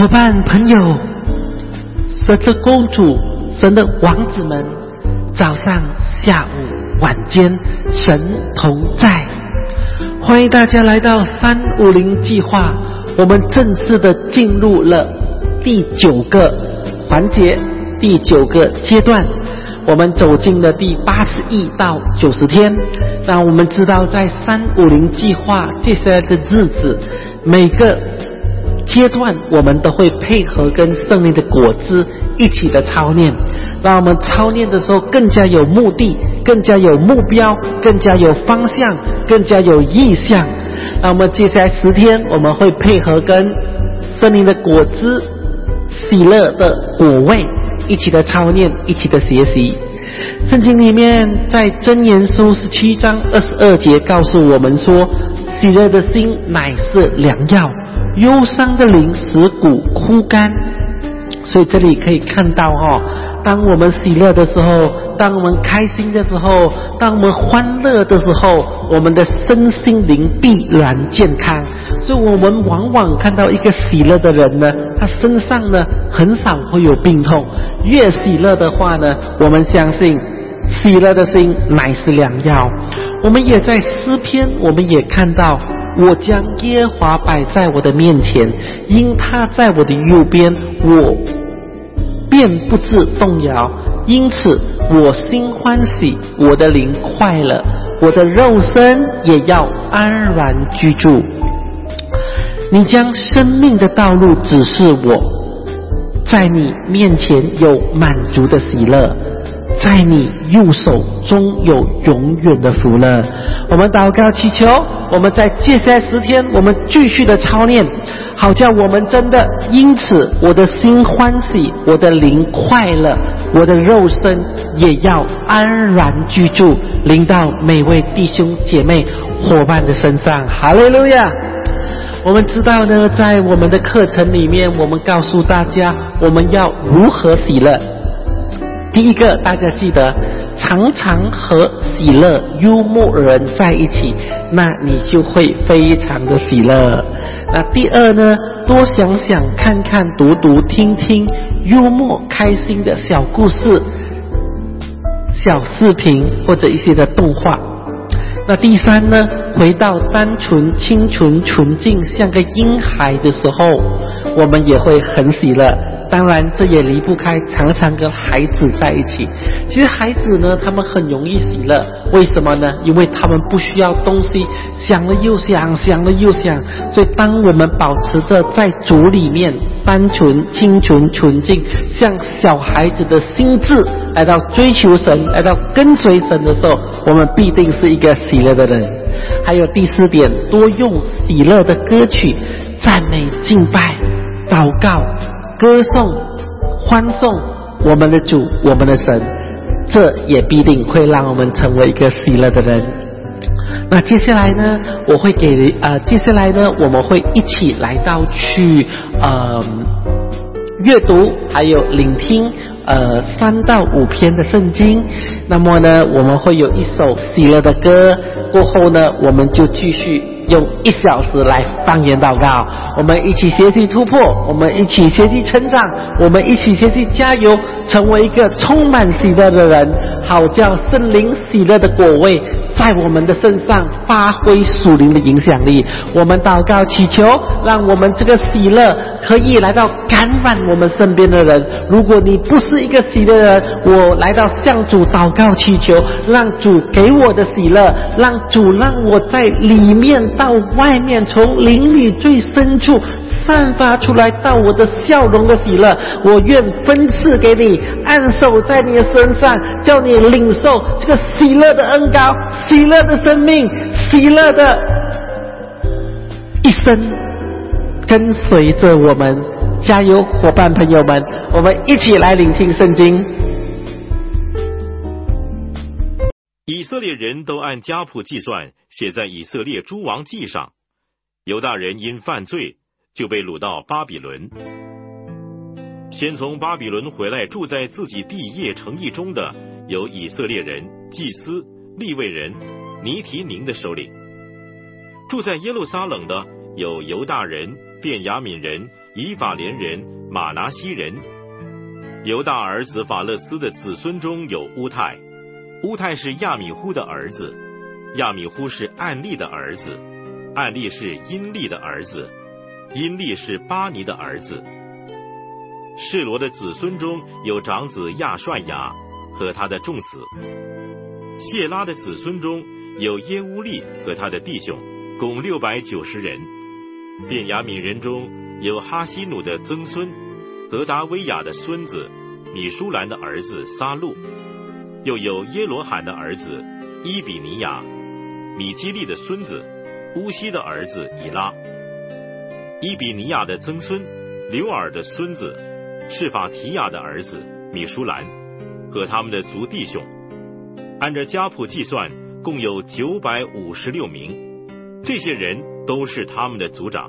伙伴朋友，神的公主，神的王子们，早上下午晚间神同在。欢迎大家来到350计划，我们正式的进入了第9个环节，第9个阶段，我们走进了第81到90天。那我们知道在350计划接下来的日子，每个阶段我们都会配合跟圣灵的果子一起的操练，让我们操练的时候更加有目的，更加有目标，更加有方向，更加有意向。那我们接下来10天我们会配合跟圣灵的果子喜乐的果味一起的操练，一起的学习。圣经里面在箴言书17章22节告诉我们说，喜乐的心乃是良药，忧伤的灵使骨枯干。所以这里可以看到当我们喜乐的时候，当我们开心的时候，当我们欢乐的时候，我们的身心灵必然健康。所以我们往往看到一个喜乐的人呢，他身上呢很少会有病痛。越喜乐的话呢，我们相信喜乐的心乃是良药。我们也在诗篇，我们也看到，我将耶和华摆在我的面前，因他在我的右边，我便不致动摇。因此我心欢喜，我的灵快乐，我的肉身也要安然居住。你将生命的道路指示我，在你面前有满足的喜乐，在你右手中有永远的福乐。我们祷告祈求，我们在接下来10天我们继续的操练，好叫我们真的因此我的心欢喜，我的灵快乐，我的肉身也要安然居住，临到每位弟兄姐妹伙伴的身上。哈利路亚！我们知道呢，在我们的课程里面，我们告诉大家我们要如何喜乐。第一个，大家记得常常和喜乐幽默人在一起，那你就会非常的喜乐。那第二呢，多想想看看读读听听幽默开心的小故事、小视频或者一些的动画。那第三呢，回到单纯清纯纯净像个婴孩的时候，我们也会很喜乐。当然这也离不开常常跟孩子在一起。其实孩子呢，他们很容易喜乐，为什么呢？因为他们不需要东西，想了又想，想了又想。所以当我们保持着在主里面单纯清纯纯净，像小孩子的心智来到追求神，来到跟随神的时候，我们必定是一个喜乐的人。还有第4点，多用喜乐的歌曲赞美敬拜祷告歌颂欢颂我们的主，我们的神，这也必定会让我们成为一个喜乐的人。那接下来呢，我们会一起来到去阅读还有聆听3到5篇的圣经。那么呢，我们会有一首喜乐的歌，过后呢，我们就继续用1小时来方言祷告。我们一起学习突破，我们一起学习成长，我们一起学习加油，成为一个充满喜乐的人，好叫圣灵喜乐的果味在我们的身上发挥属灵的影响力。我们祷告祈求，让我们这个喜乐可以来到感染我们身边的人。如果你不是一个喜乐的人，我来到向主祷告祈求，让主给我的喜乐，让主让我在里面到外面，从灵里最深处散发出来到我的笑容的喜乐。我愿分赐给你，按手在你的身上，叫你领受这个喜乐的恩膏，喜乐的生命，喜乐的一生跟随着我们。加油，伙伴朋友们，我们一起来聆听圣经。 以色列人都按家谱计算，写在以色列诸王记上。犹大人因犯罪，就被掳到巴比伦。先从巴比伦回来住在自己地业城邑中的，有以色列人、祭司、利未人、尼提宁的首领；住在耶路撒冷的，有犹大人、便雅悯人、 以法莲人马拿西人。犹大儿子法勒斯的子孙中有乌泰，乌泰是亚米忽的儿子，亚米忽是暗利的儿子，暗利是因利的儿子，因利是巴尼的儿子。示罗的子孙中有长子亚帅雅和他的众子。谢拉的子孙中有耶乌利和他的弟兄，共690人。便雅悯人中有哈西努的曾孙何达威雅的孙子米舒兰的儿子撒路，又有耶罗罕的儿子伊比尼雅，米基利的孙子乌西的儿子以拉，伊比尼雅的曾孙刘尔的孙子示法提亚的儿子米舒兰和他们的族弟兄，按着家谱计算，共有956名。这些人都是他们的族长。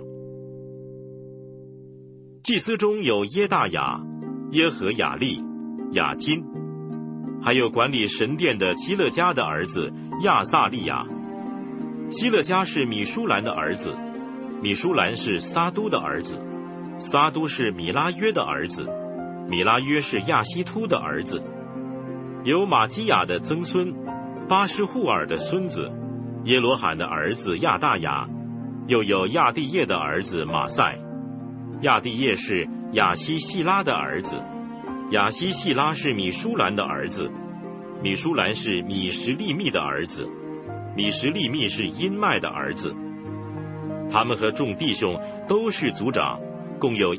祭司中有耶大雅、耶和雅利、雅金，还有管理神殿的基勒家的儿子亚撒利亚。基勒家是米舒兰的儿子，米舒兰是撒都的儿子，撒都是米拉约的儿子，米拉约是亚希突的儿子。有马基亚的曾孙巴施户尔的孙子耶罗罕的儿子亚大雅，又有亚地业的儿子马赛。亚地业是亚西细拉的儿子，亚西细拉是米舒兰的儿子，米舒兰是米什利密的儿子，米什利密是因麦的儿子。他们和众弟兄都是族长，共有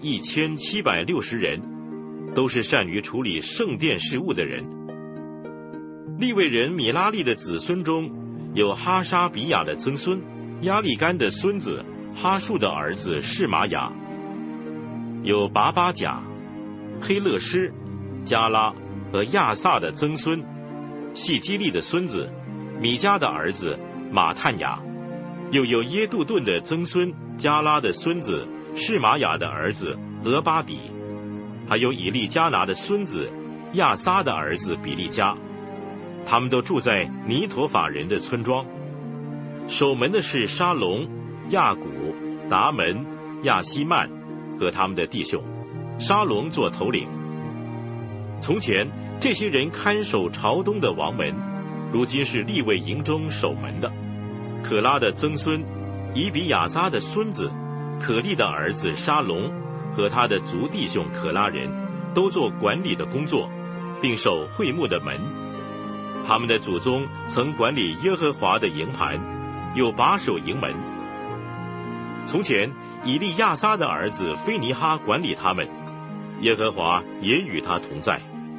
1760人，都是善于处理圣殿事务的人。利未人米拉利的子孙中有哈沙比亚的曾孙亚利干的孙子哈树的儿子示玛雅，有拔巴甲、黑勒施、加拉和亚萨的曾孙细基利的孙子米迦的儿子马探雅，又有耶杜顿的曾孙加拉的孙子示玛雅的儿子俄巴底，还有以利加拿的孙子亚撒的儿子比利加。他们都住在尼陀法人的村庄。守门的是沙龙、亚古、达门、亚希曼和他们的弟兄，沙龙做头领。从前这些人看守朝东的王门，如今是利未营中守门的。可拉的曾孙以比亚撒的孙子可利的儿子沙龙和他的族弟兄可拉人都做管理的工作，并守会幕的门。他们的祖宗曾管理耶和华的营盘，又把守营门。从前以利亚撒的儿子菲尼哈管理他们，耶和华也与他同在。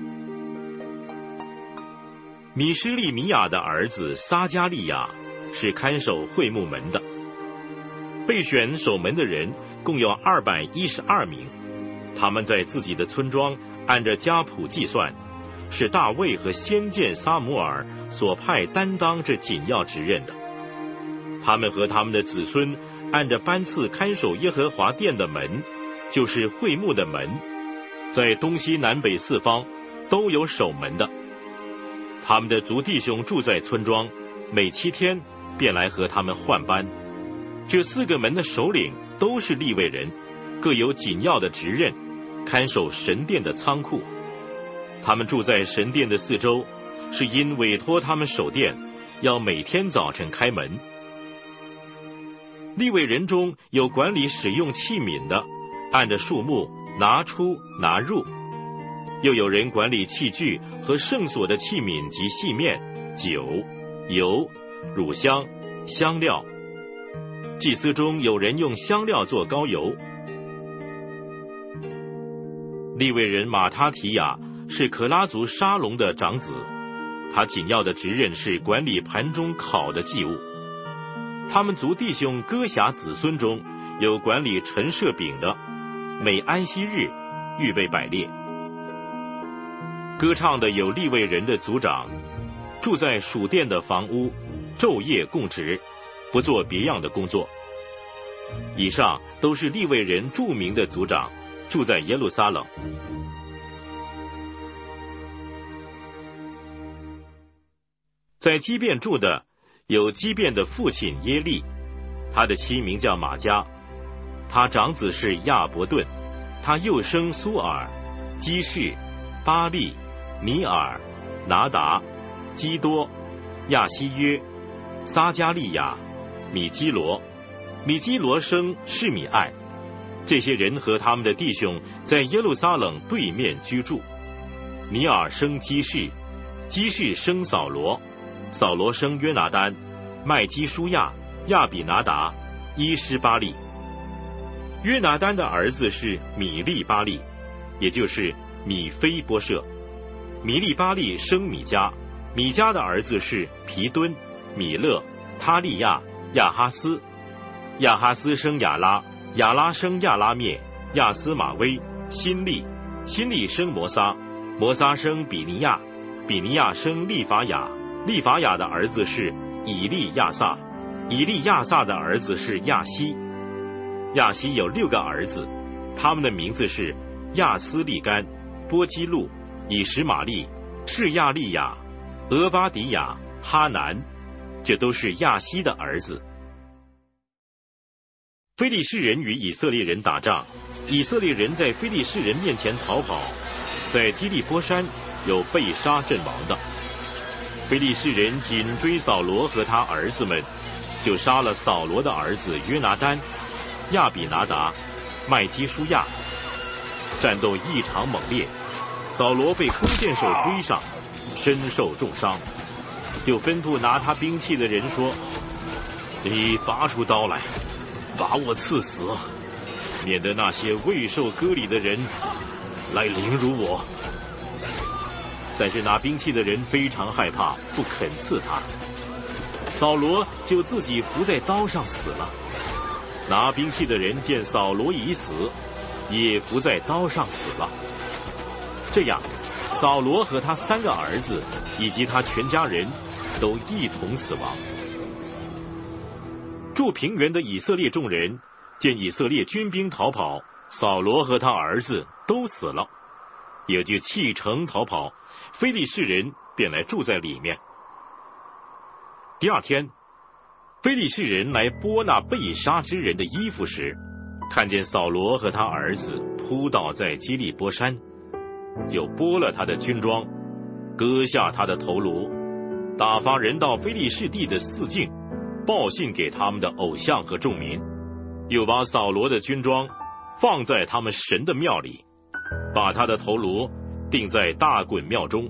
米施利米亚的儿子撒加利亚是看守会幕门的。被选守门的人共有212名，他们在自己的村庄按着家谱计算，是大卫和先见撒母耳所派担当这紧要职任的。他们和他们的子孙按着班次看守耶和华殿的门，就是会幕的门，在东西南北四方都有守门的。他们的族弟兄住在村庄，每7天便来和他们换班。这4个门的首领都是利未人，各有紧要的职任，看守神殿的仓库。他们住在神殿的四周，是因委托他们守殿，要每天早晨开门。利未人中有管理使用器皿的，按着数目拿出拿入；又有人管理器具和圣所的器皿及细面、酒、油、乳香、香料。祭司中有人用香料做膏油。利未人马他提亚是可拉族沙龙的长子，他紧要的职任是管理盘中烤的祭物。他们族弟兄哥辖子孙中有管理陈设饼的，每安息日预备摆列。歌唱的有利未人的族长，住在属殿的房屋，昼夜供职，不做别样的工作。以上都是利未人著名的族长，住在耶路撒冷。在基遍住的有基遍的父亲耶利，他的妻名叫玛迦， 他长子是亚伯顿，他又生苏尔、基士、巴利、米尔、拿达、基多、亚希约、撒加利亚、米基罗。米基罗生示米艾。这些人和他们的弟兄在耶路撒冷对面居住。米尔生基士，基士生扫罗，扫罗生约拿单、麦基舒亚、亚比拿达、伊施巴利。约拿单的儿子是米利巴利，也就是米非波设。米利巴利生米迦，米迦的儿子是皮敦、米勒、他利亚、亚哈斯。亚哈斯生亚拉，亚拉生亚拉灭、亚斯马威、辛利，辛利生摩撒，摩撒生比尼亚，比尼亚生利法雅，利法雅的儿子是以利亚撒，以利亚撒的儿子是亚希。亚希有6个儿子，他们的名字是亚斯利干、波基路、以实玛利、示亚利亚、俄巴底亚、哈南，这都是亚希的儿子。非利士人与以色列人打仗，以色列人在非利士人面前逃跑，在基利波山有被杀阵亡的。非利士人紧追扫罗和他儿子们，就杀了扫罗的儿子约拿单、亚比拿达、麦基舒亚。战斗异常猛烈，扫罗被弓箭手追上，身受重伤，就吩咐拿他兵器的人说：“你拔出刀来，把我刺死，免得那些未受割礼的人来凌辱我。”但是拿兵器的人非常害怕，不肯刺他。扫罗就自己伏在刀上死了。拿兵器的人见扫罗已死，也伏在刀上死了。这样，扫罗和他3个儿子以及他全家人都一同死亡。住平原的以色列众人见以色列军兵逃跑，扫罗和他儿子都死了，也就弃城逃跑，非利士人便来住在里面。第2天，非利士人来剥那被杀之人的衣服时，看见扫罗和他儿子扑倒在基利波山，就剥了他的军装，割下他的头颅，打发人到非利士地的四境，报信给他们的偶像和众民，又把扫罗的军装放在他们神的庙里，把他的头颅钉在大衮庙中。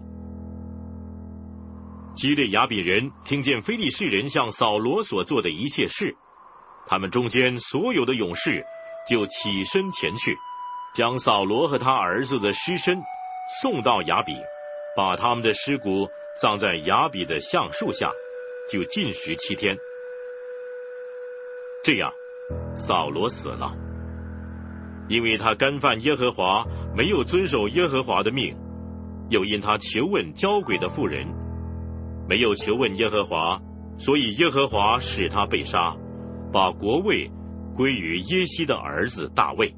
基列雅比人听见非利士人向扫罗所做的一切事，他们中间所有的勇士就起身前去，将扫罗和他儿子的尸身送到雅比，把他们的尸骨葬在雅比的橡树下，就禁食7天。这样，扫罗死了，因为他干犯耶和华，没有遵守耶和华的命，又因他求问交鬼的妇人，没有求问耶和华，所以耶和华使他被杀，把国位归于耶西的儿子大卫。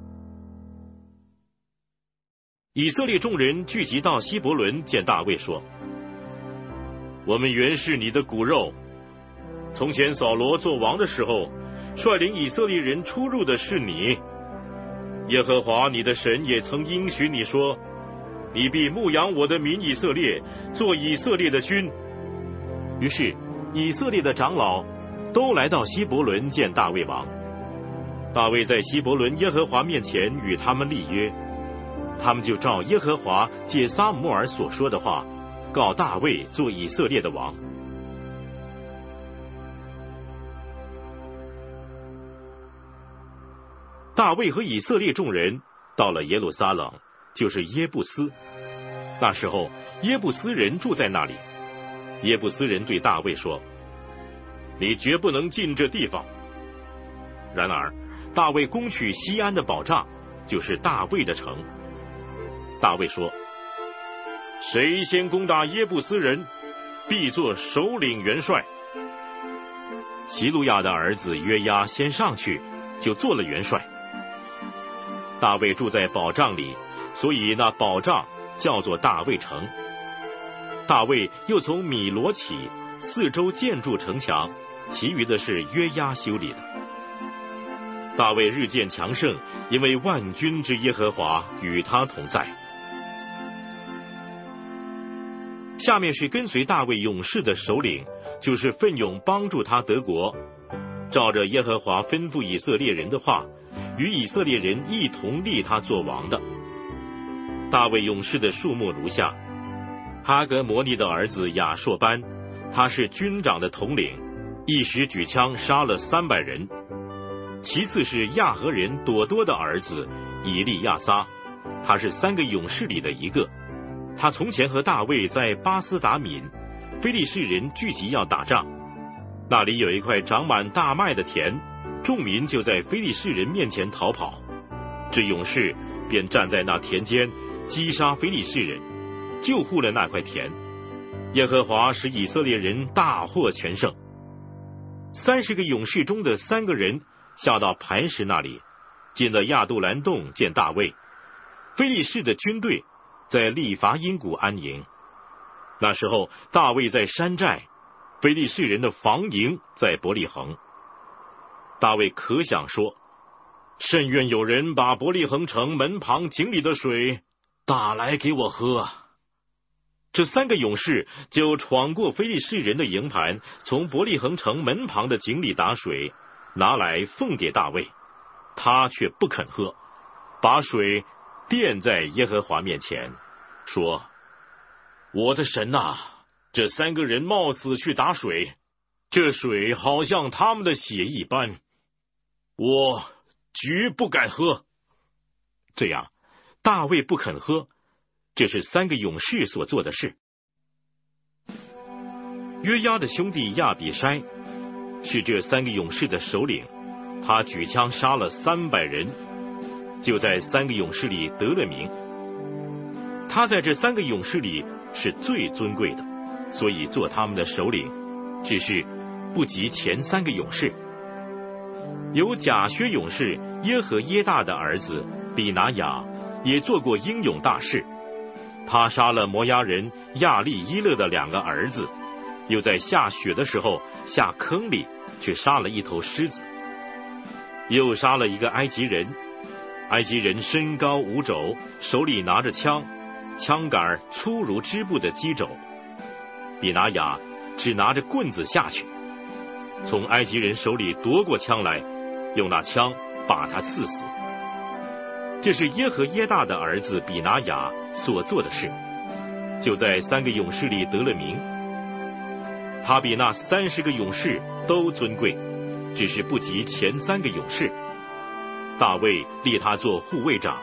以色列众人聚集到希伯伦，见大卫说：“我们原是你的骨肉。从前扫罗做王的时候，率领以色列人出入的是你。耶和华你的神也曾应许你说，你必牧养我的民以色列，做以色列的君。”于是以色列的长老都来到希伯伦见大卫王。大卫在希伯伦耶和华面前与他们立约，他们就照耶和华借撒母耳所说的话，告大卫做以色列的王。大卫和以色列众人到了耶路撒冷，就是耶布斯。那时候耶布斯人住在那里。耶布斯人对大卫说：“你绝不能进这地方。”然而大卫攻取西安的保障，就是大卫的城。大卫说：“谁先攻打耶布斯人，必做首领元帅。”希路亚的儿子约押先上去，就做了元帅。大卫住在保障里，所以那保障叫做大卫城。大卫又从米罗起，四周建筑城墙，其余的是约押修理的。 大卫日渐强盛，因为万军之耶和华与他同在。下面是跟随大卫勇士的首领，就是奋勇帮助他得国，照着耶和华吩咐以色列人的话，与以色列人一同立他做王的。大卫勇士的数目如下：哈格摩利的儿子亚硕班，他是军长的统领，一时举枪杀了300人。其次是亚和人朵多的儿子以利亚撒，他是3个勇士里的一个。他从前和大卫在巴斯达敏，非利士人聚集要打仗，那里有一块长满大麦的田，众民就在非利士人面前逃跑，这勇士便站在那田间击杀非利士人，救护了那块田。耶和华使以色列人大获全胜。30个勇士中的3个人下到磐石那里，进了亚杜兰洞见大卫。非利士的军队在利伐因谷安营。那时候大卫在山寨，非利士人的防营在伯利恒。大卫可想说，甚愿有人把伯利恒城门旁井里的水打来给我喝。这3个勇士就闯过非利士人的营盘，从伯利恒城门旁的井里打水，拿来奉给大卫，他却不肯喝，把水奠在耶和华面前，说：我的神啊，这3个人冒死去打水，这水好像他们的血一般，我绝不敢喝。这样大卫不肯喝，这是3个勇士所做的事。约押的兄弟亚比筛是这3个勇士的首领，他举枪杀了300人，就在3个勇士里得了名。他在这3个勇士里是最尊贵的，所以做他们的首领，只是不及前3个勇士。有甲薛勇士耶和耶大的儿子比拿雅，也做过英勇大事。他杀了摩押人亚利伊勒的2个儿子，又在下雪的时候下坑里去杀了一头狮子，又杀了一个埃及人。埃及人身高5肘，手里拿着枪，枪杆粗如织布的机肘。比拿雅只拿着棍子下去，从埃及人手里夺过枪来，用那枪把他刺死。这是耶和耶大的儿子比拿雅所做的事，就在3个勇士里得了名。他比那30个勇士都尊贵，只是不及前3个勇士。大卫立他做护卫长。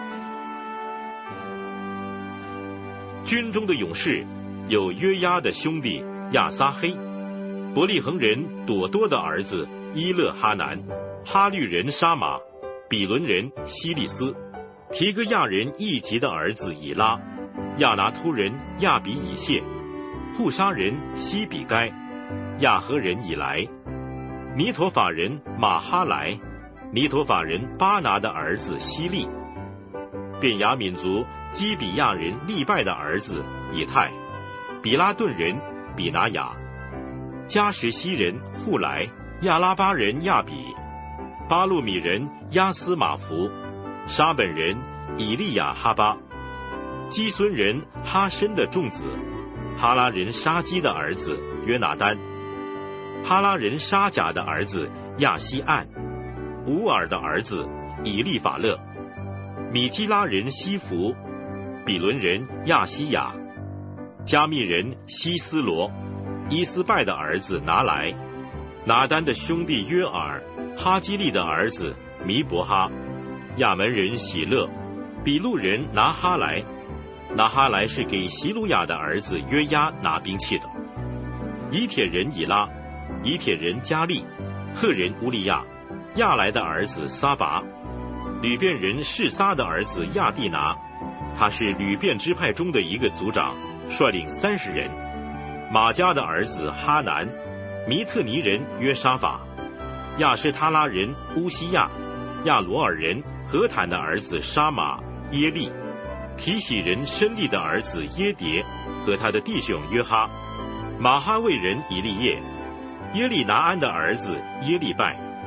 军中的勇士有约押的兄弟亚撒黑，伯利恒人朵多的儿子伊勒哈南，哈律人沙马，比伦人希利斯，提哥亚人一吉的儿子以拉，亚拿突人亚比以谢，户沙人西比该，亚和人以来，尼陀法人马哈莱，尼陀法人巴拿的儿子希利，便雅悯族基比亚人利拜的儿子以太，比拉顿人比拿雅，加什西人户莱，亚拉巴人亚比，巴路米人亚斯马弗，沙本人以利亚哈巴，基孙人哈申的众子，哈拉人沙基的儿子约拿丹，哈拉人沙甲的儿子亚西岸，乌尔的儿子以利法勒，米基拉人西弗，比伦人亚西亚，加密人西斯罗，伊斯拜的儿子拿来，拿丹的兄弟约尔，哈基利的儿子弥伯哈，亚门人喜乐，比路人拿哈莱，拿哈莱是给希鲁雅的儿子约押拿兵器的，以铁人以拉，以铁人加利，赫人乌利亚，亚来的儿子撒拔，吕遍人示撒的儿子亚蒂拿，他是吕遍支派中的一个族长，率领30人，马加的儿子哈南，弥特尼人约沙法，亚施他拉人乌西亚，亚罗尔人何坦的儿子沙马耶利，提喜人申利的儿子耶迭和他的弟兄约哈，马哈卫人以利叶，耶利拿安的儿子耶利拜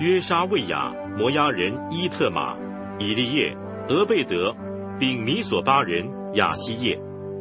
约沙卫亚、摩押人伊特玛、以利叶、俄贝德，并米索巴人亚希叶。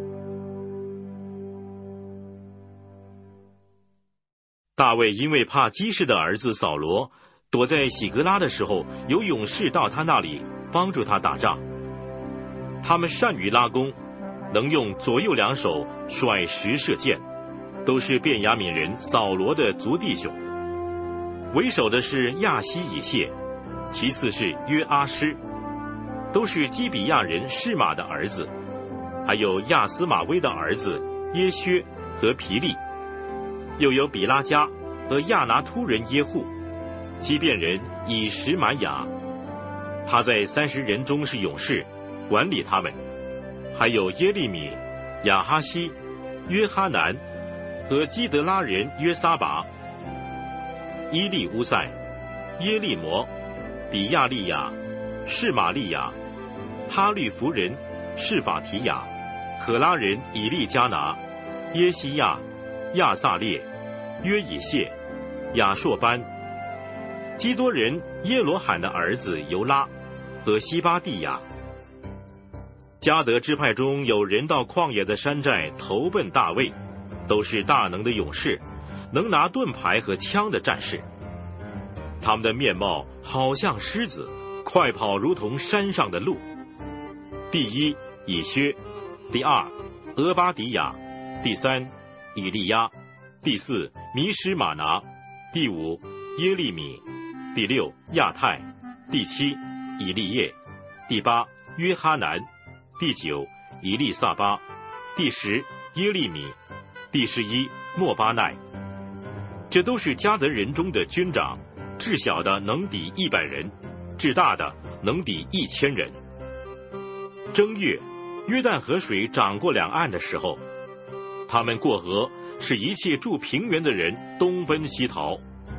大卫因为怕基士的儿子扫罗躲在喜格拉的时候，有勇士到他那里帮助他打仗。他们善于拉弓，能用左右两手甩石射箭，都是便雅悯人扫罗的族弟兄。为首的是亚希以谢，其次是约阿施，都是基比亚人示玛的儿子，还有亚斯玛威的儿子耶薛和皮利，又有比拉加和亚拿突人耶户，基遍人以实玛雅，他在30人中是勇士，管理他们。还有耶利米、亚哈西、约哈南和基德拉人约撒拔、伊利乌塞、耶利摩、比亚利亚、示玛利亚、哈律弗人示法提亚、可拉人以利加拿、耶西亚、亚撒列、约以谢、亚硕班、基多人耶罗罕的儿子尤拉和西巴蒂亚。迦得支派中有人到旷野的山寨投奔大卫，都是大能的勇士，能拿盾牌和枪的战士。他们的面貌好像狮子，快跑如同山上的鹿。第一以薛，第二俄巴底亚，第三以利亚，第四弥施玛拿，第五耶利米，第六亚太，第七以利叶，第八约哈南，第九以利撒巴，第十耶利米，第11莫巴奈。这都是迦得人中的军长，至小的能抵100人，至大的能抵1000人。正月，约旦河水涨过两岸的时候，他们过河，使一切住平原的人东奔西逃。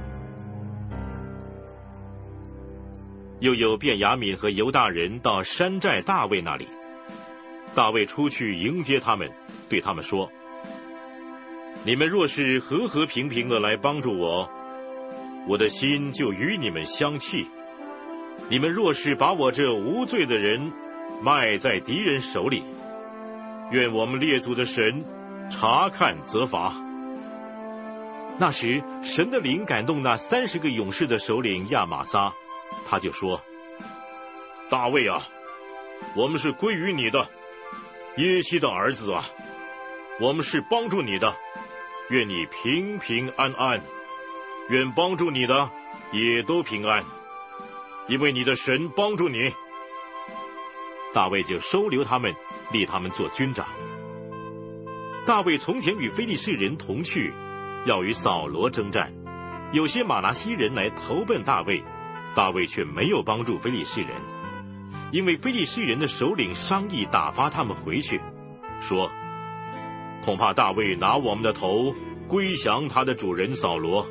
又有便雅悯和犹大人到山寨大卫那里，大卫出去迎接他们，对他们说：你们若是和和平平的来帮助我，我的心就与你们相契；你们若是把我这无罪的人卖在敌人手里，愿我们列祖的神察看责罚。那时神的灵感动那30个勇士的首领亚玛撒，他就说：大卫啊，我们是归于你的，耶西的儿子啊，我们是帮助你的，愿你平平安安，愿帮助你的也都平安，因为你的神帮助你。大卫就收留他们，立他们做军长。大卫从前与非利士人同去，要与扫罗征战，有些马拿西人来投奔大卫，大卫却没有帮助非利士人，因为非利士人的首领商议打发他们回去，说：恐怕大卫拿我们的头归降他的主人扫罗。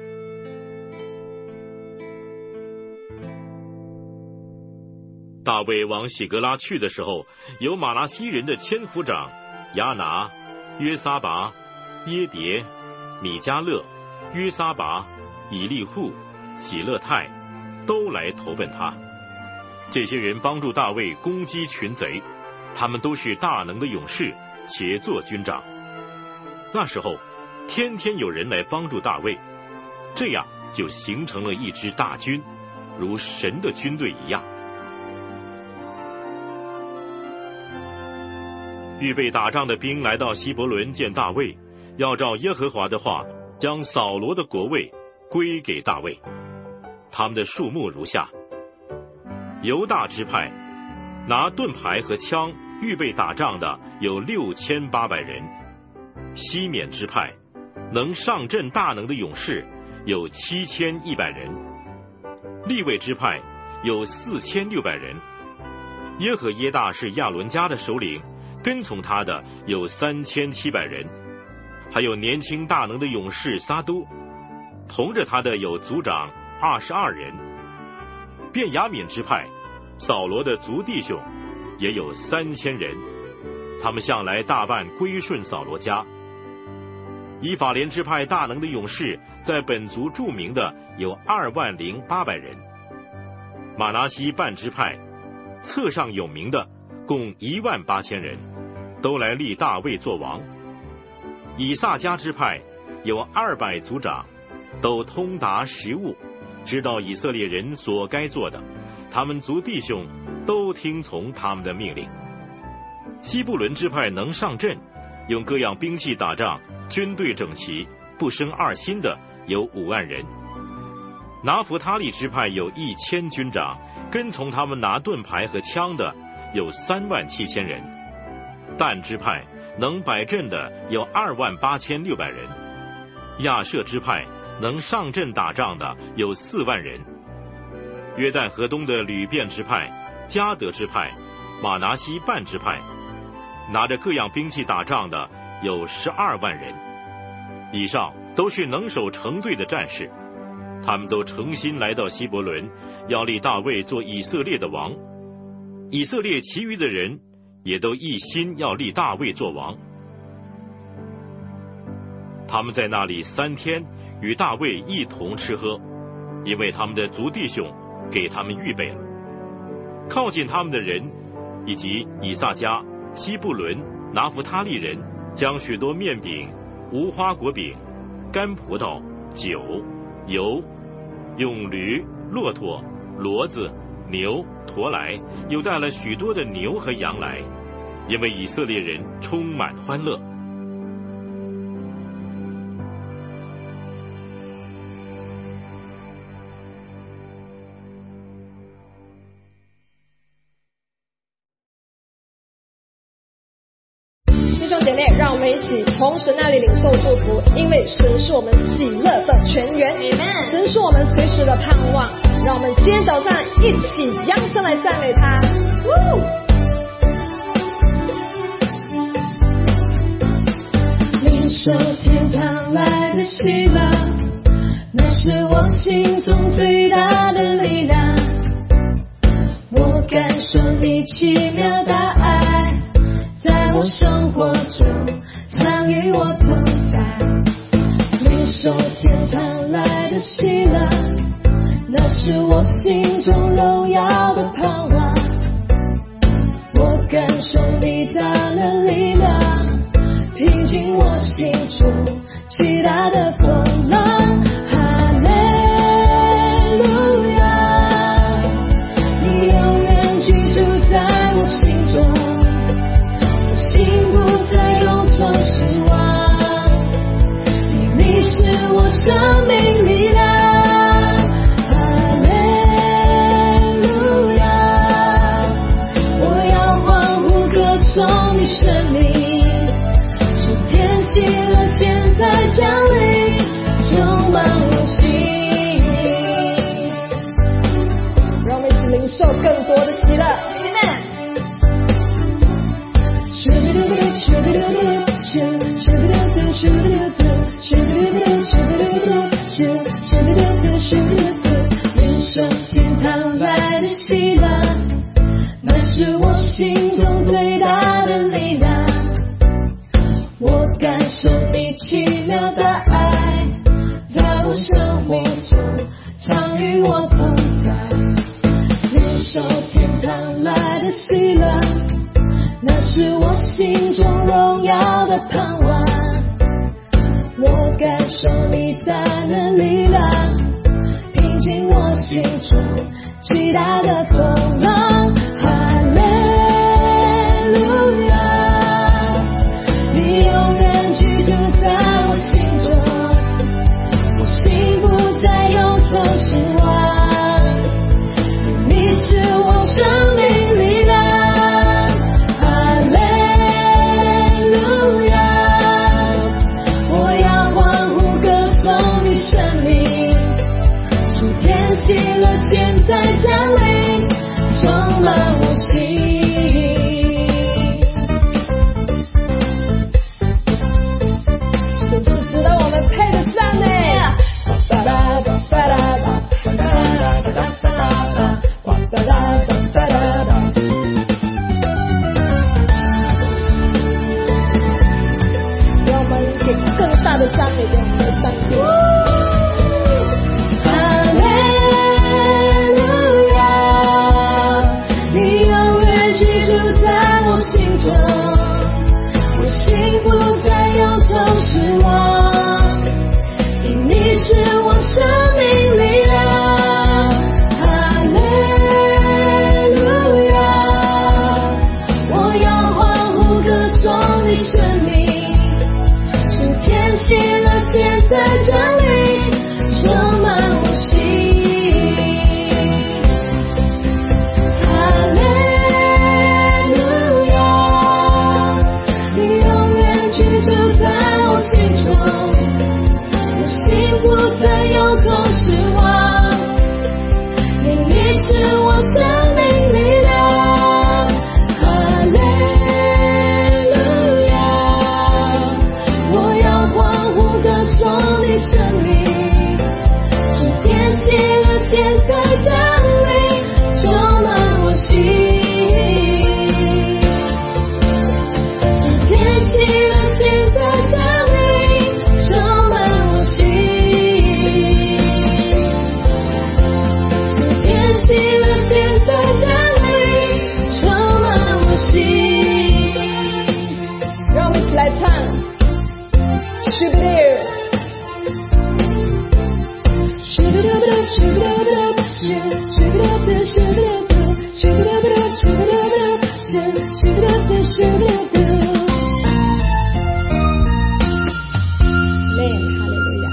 大卫往喜格拉去的时候，有马拿西人的千夫长亚拿、约撒拔、耶迭、米迦勒、约撒拔、以利户、喜勒泰都来投奔他。这些人帮助大卫攻击群贼，他们都是大能的勇士，且做军长。那时候天天有人来帮助大卫，这样就形成了一支大军，如神的军队一样。预备打仗的兵来到希伯伦见大卫，要照耶和华的话，将扫罗的国位归给大卫。他们的数目如下：犹大支派拿盾牌和枪预备打仗的有6800人；西缅支派能上阵大能的勇士有7100人；利未支派有4600人；耶和耶大是亚伦家的首领，跟从他的有3700人，还有年轻大能的勇士撒都，同着他的有族长22人。便雅悯支派扫罗的族弟兄也有3000人，他们向来大半归顺扫罗家。 以法莲支派大能的勇士，在本族著名的有20800人。马拿西半支派册上有名的共18000人，都来立大卫做王。以萨迦支派有200族长，都通达实务，知道以色列人所该做的，他们族弟兄都听从他们的命令。西布伦支派能上阵，用各样兵器打仗，军队整齐，不生二心的有5万人。拿弗他利支派有1000军长，跟从他们拿盾牌和枪的有37000人。但支派能摆阵的有28600人。亚舍支派能上阵打仗的有4万人。约旦河东的吕便支派、迦得支派、马拿西半支派，拿着各样兵器打仗的有12万人。以上都是能守城队的战士，他们都诚心来到希伯伦，要立大卫做以色列的王。以色列其余的人也都一心要立大卫做王。他们在那里3天与大卫一同吃喝，因为他们的族弟兄给他们预备了。靠近他们的人以及以萨迦、西布伦、拿弗他利人，将许多面饼、无花果饼、干葡萄、酒、油，用驴、骆驼、骡子、牛驮来，又带了许多的牛和羊来，因为以色列人充满欢乐。 弟兄姐妹，让我们一起从神那里领受祝福，因为神是我们喜乐的泉源，神是我们随时的盼望。让我们今天早上一起扬声来赞美他。 领受天堂来的喜乐，那是我心中最大的力量。我感受你奇妙的爱，在我生活中常与我同在。领受天堂来的喜乐，那是我心中荣耀的盼望。我感受你大能力量，平静我心中极大的风浪。哈利路亚，你永远居住在我心中，我心不再忧愁失望，你是我生命力量。哈利路亚，我要欢呼歌颂你生命。现在降临，充满我心。 让我们一起领受更多的喜乐。 领受天堂来的喜乐，那是我心中最大的力量。我感受你奇妙的爱，在我生命中常与我同在。领受天堂来的喜乐，那是我心中荣耀的盼望。我感受你大能力量，平静我心中极大的风浪。哈利路亚，你永远居住在我心中，我心不再忧愁失望，你是我生命力量。哈利路亚，我要欢呼歌颂你生命，主天喜乐现在降临，充满我心。 让我们给更大的赞是我生命力量。哈利路亚，我要欢呼歌颂你生命，是天喜乐现在降临，充满我心。哈利路亚，你永远居住在我心中，我心不再有种失望，因你是我生命力量。哈利路亚，我要欢呼歌颂你生命，是天喜乐现在降临，充满我心。是天喜乐现在降临，充满我心。是天喜乐现在降临，充满我心。 让我们一起来唱 Shubidoo。Amen， 哈利路亚。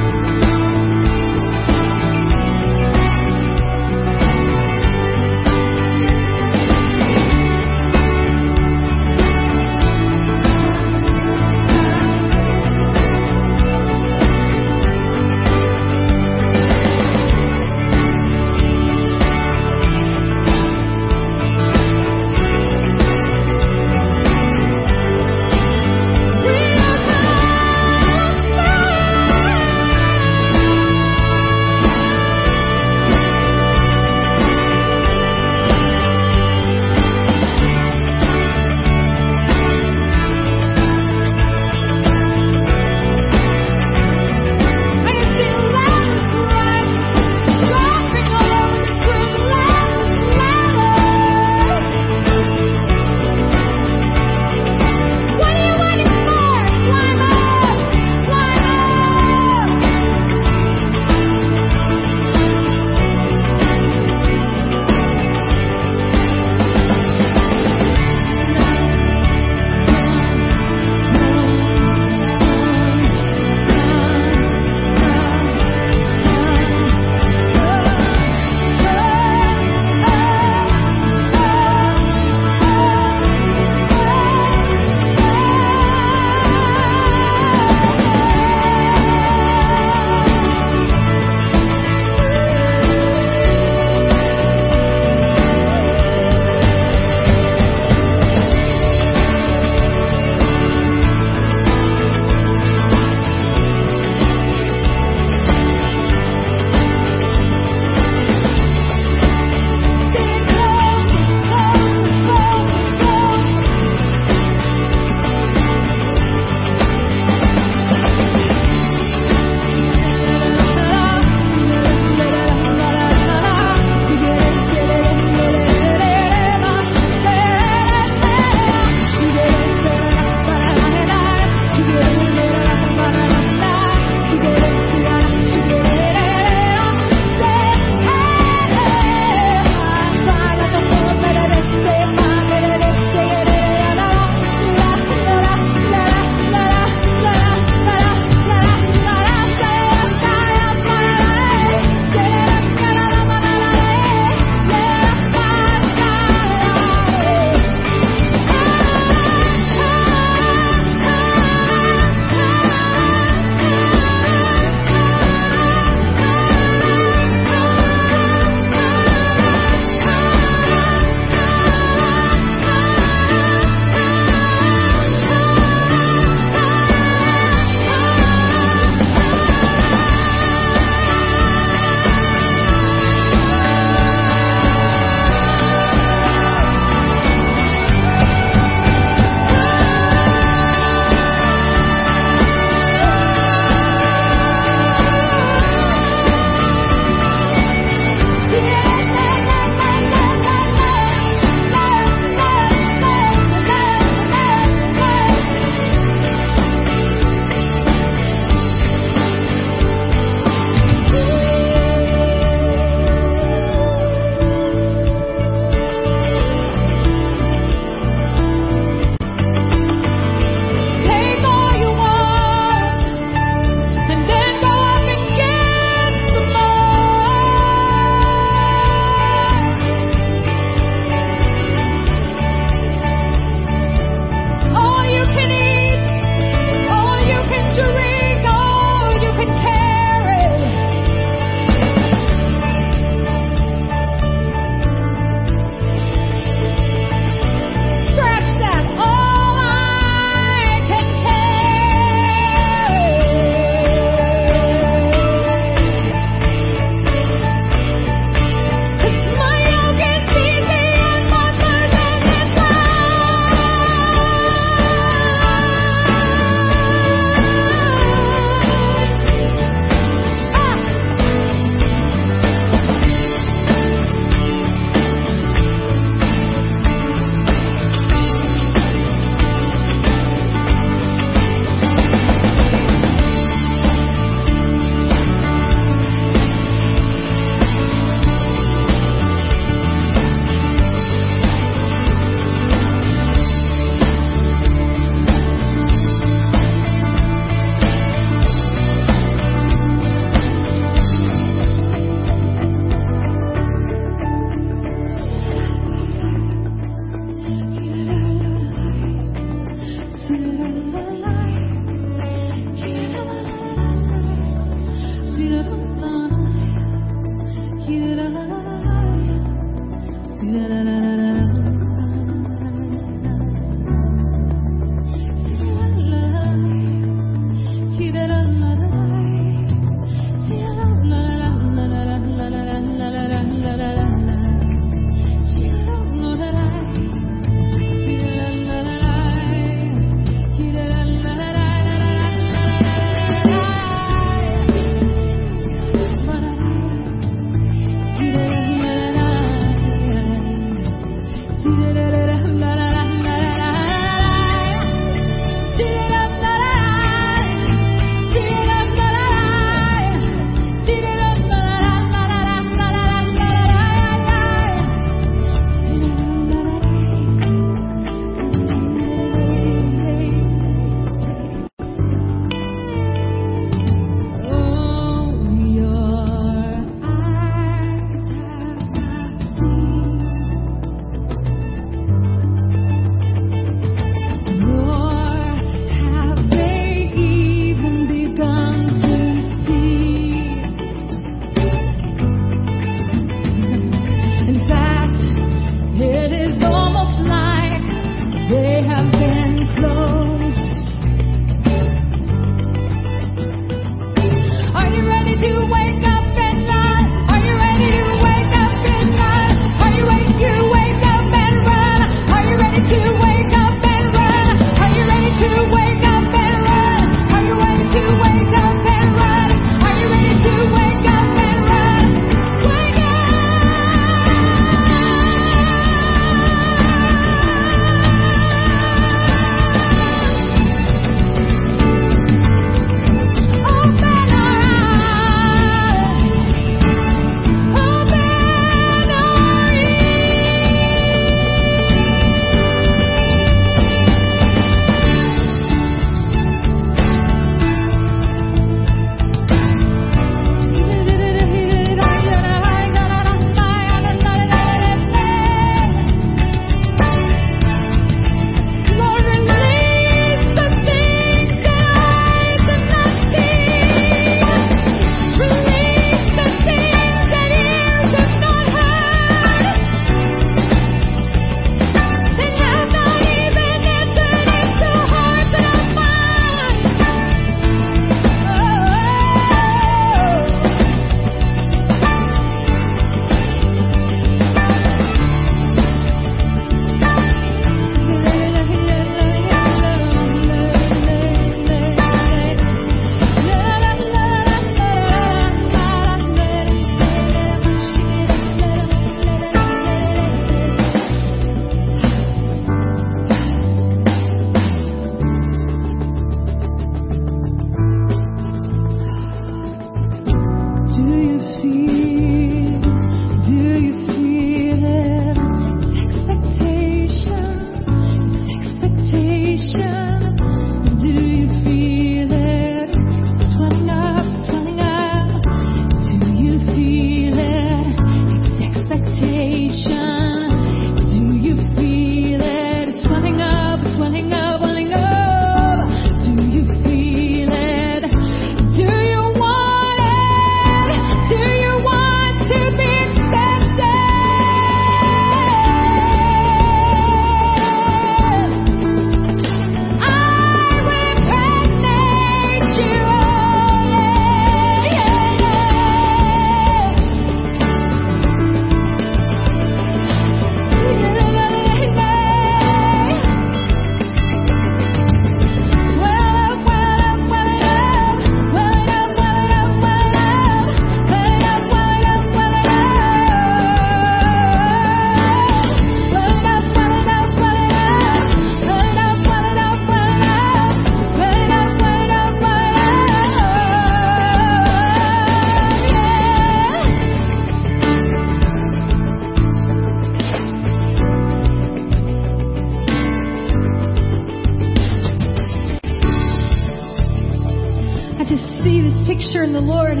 picture in the Lord,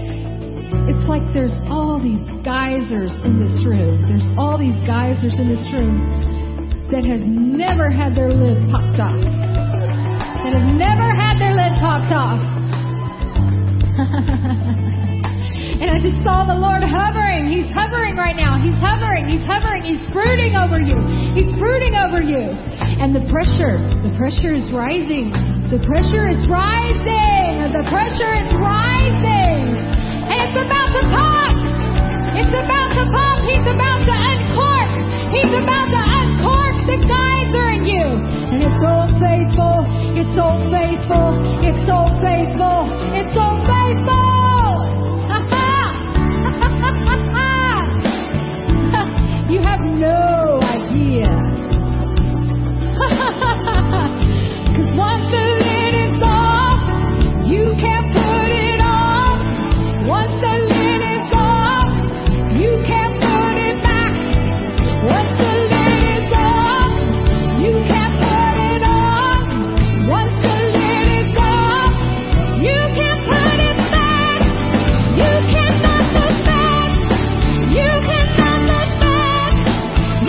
it's like there's all these geysers in this room. There's all these geysers in this room that have never had their lid popped off. That have never had their lid popped off. And I just saw the Lord hovering hovering right now. He's hovering. He's hovering. He's brooding over you. He's brooding over you. And the pressure is rising. The pressure is rising. The pressure is rising. And it's about to pop. It's about to pop. He's about to uncork. He's about to uncork the geyser in you. And it's so faithful. It's so faithful. It's so faithful. It's so faithful. You have no idea. Because once the lid is off, you can't put it on. Once the lid is off, you can't put it back. Once the lid is off, you can't put it on. Once the lid is off, you can't put it back. You cannot look back. You cannot look back.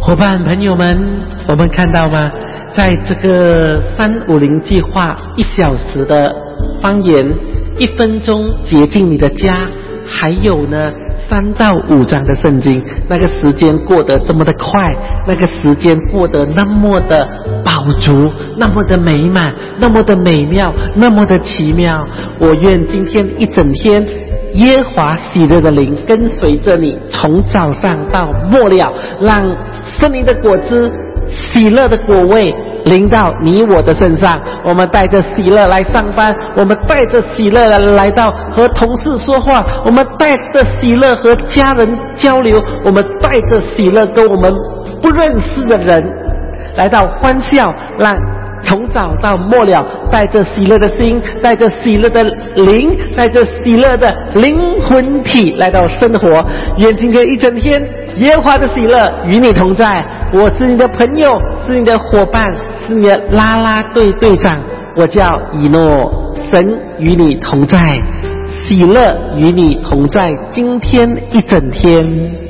伙伴朋友们，我们看到吗？在这个350计划1小时的方言，1分钟洁净你的家，还有呢3到5章的圣经，那个时间过得这么的快，那个时间过得那么的饱足，那么的美满，那么的美妙，那么的奇妙。我愿今天一整天，耶和华喜乐的灵跟随着你，从早上到末了，让圣灵的果子，喜乐的果味临到你我的身上。我们带着喜乐来上班，我们带着喜乐来到和同事说话，我们带着喜乐和家人交流，我们带着喜乐跟我们不认识的人来到欢笑，让从早到末了，带着喜乐的心，带着喜乐的灵，带着喜乐的灵魂体来到生活。愿今天一整天，耶和华的喜乐与你同在。我是你的朋友，是你的伙伴，是你的啦啦队队长，我叫以诺。神与你同在，喜乐与你同在，今天一整天。